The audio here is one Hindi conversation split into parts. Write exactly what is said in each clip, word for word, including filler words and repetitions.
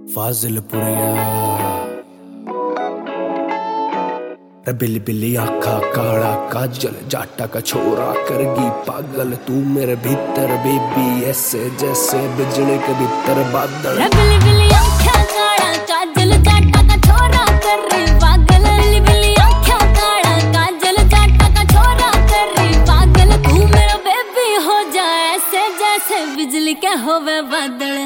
फाजिलपुरिया बिल्ली बिल्ली आखा काला काजल जाटा का छोरा करगी पागल तू मेरे भीतर बेबी ऐसे जैसे बिजली के भीतर बादल। बिल्ली बिल्ली आखा काला काजल जाटा का छोरा कर रही पागल। बिल्ली बिल्ली आखा काला काजल जाटा का छोरा कर रही पागल तू मेरा बेबी हो जाए ऐसे जैसे बिजली के होवे बादल।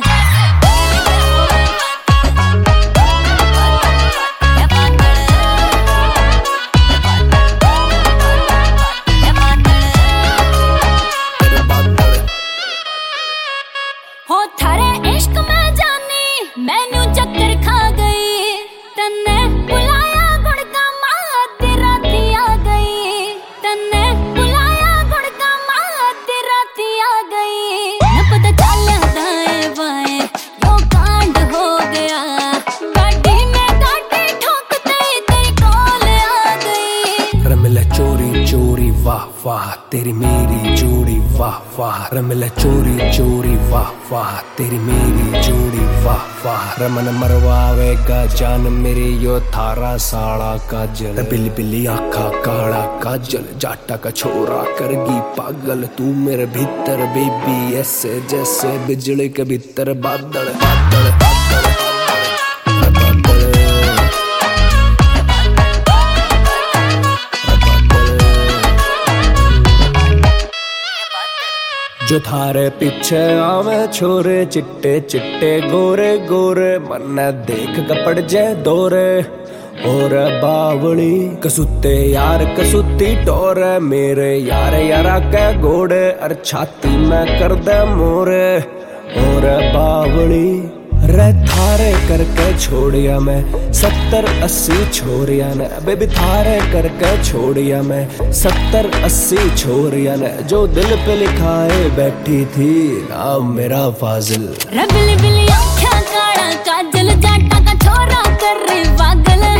हो थारे इश्क में जानी मैनू चक्कर खा गई तन्ने बुलाया गुड़का माँ तेरा आ गई तन्ने बुलाया गुड़का माँ तेरा आ गई न पता चला दाएं बाएं यो कांड हो गया गाड़ी में गाड़ी ठोकते ही तेरी कॉल आ गई। रमिला चोरी चोरी वाह वाह तेरी मेरी जोड़ी वाह वाह रमिला चोरी चोरी वाह वाह तेरी मेरी जोड़ी वाह वाह रमन मरवावेगा जान मेरी यो थारा साड़ा काजल। बिल्ली बिल्ली आखा काला काजल जाटा का छोरा करगी पागल तू मेरे भीतर बेबी ऐसे जैसे बिजली के भीतर बादल बादल बादल। जो थारे पीछे आवे छोरे चिट्टे चिट्टे गोरे गोरे मन देख कपड़ जाए दोरे और बावली कसुते यार कसुती टोर मेरे यार यारा के घोड़े अर छाती में कर दे मोरे और बावली रे थारे करके छोड़िया मैं सत्तर अस्सी छोरिया ने बेबी थारे करके छोड़िया मैं सत्तर अस्सी छोरिया ने जो दिल पे लिखाए बैठी थी नाम मेरा फाजिल। बिल्ली बिल्ली आँखें काला काजल जाटा का छोरा कर रही पागल।